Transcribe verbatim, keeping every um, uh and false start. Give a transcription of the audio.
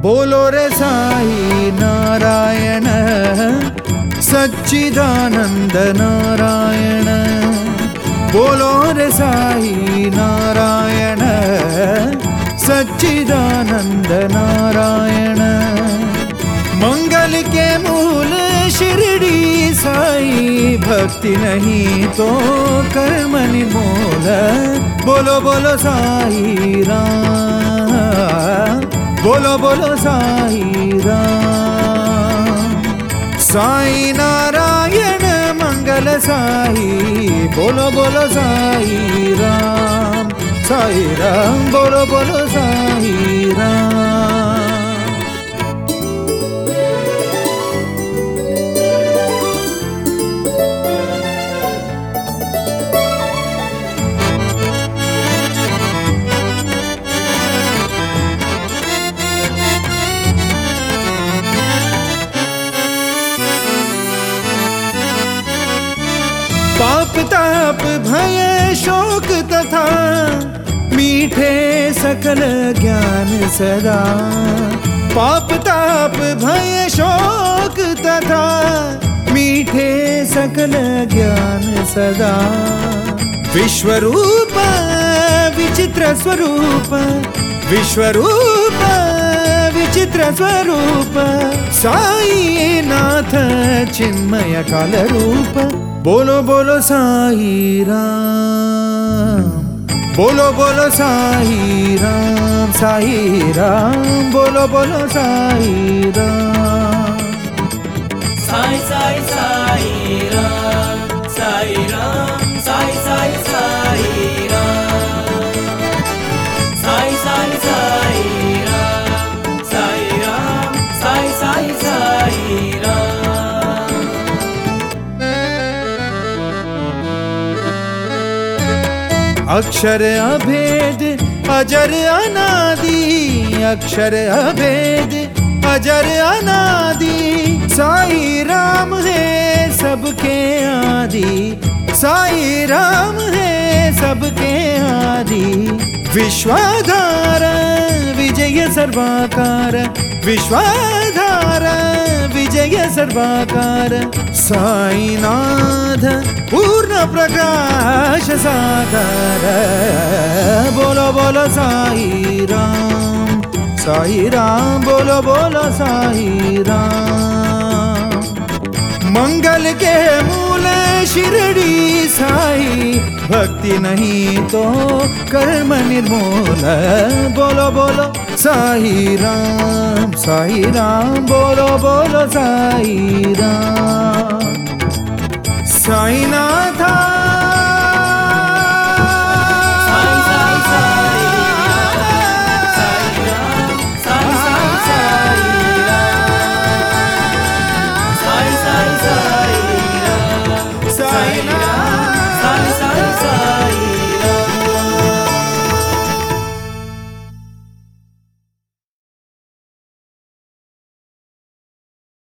बोलो रे साई नारायण सच्चिदानंद नारायण। बोलो रे साई नारायण सच्चिदानंद नारायण। मंगल के मूल शिरडी साई, भक्ति नहीं तो कर्म निर्मूल। बोलो बोलो साई राम, बोलो बोलो साई राम। साई नारायण मंगल साई, बोलो बोलो साई राम, साई राम बोलो बोलो साई राम। पाप ताप भय शोक तथा मीठे सकल ज्ञान सदा। पाप ताप भय शोक तथा मीठे सकल ज्ञान सदा। विश्वरूप विचित्र स्वरूप, विश्वरूप विचित्र स्वरूप। साई नाथ चिन्मय काल रूप। बोलो बोलो साई राम, बोलो बोलो साई राम, साई राम बोलो बोलो साई राम। साई साई साई राम, साई राम, साई साई साई राम, साई साई साई राम, साई राम, साई साई साई राम। अक्षर अभेद अजर अनादि, अक्षर अभेद अजर अनादि। साई राम है सबके आदि, साई राम है सबके आदि। विश्वाधार विजय सर्वाकार, विश्वाधार विजय सर्वाकार। साईनाथ पूर्ण प्रकाश साकार। बोलो बोलो साई राम, साई राम बोलो बोलो साई राम। मंगल के मूल शिरडी साई, भक्ति नहीं तो कर्म निर्मूल। बोलो बोलो साई राम, साई राम बोलो बोलो साई राम। साईनाथ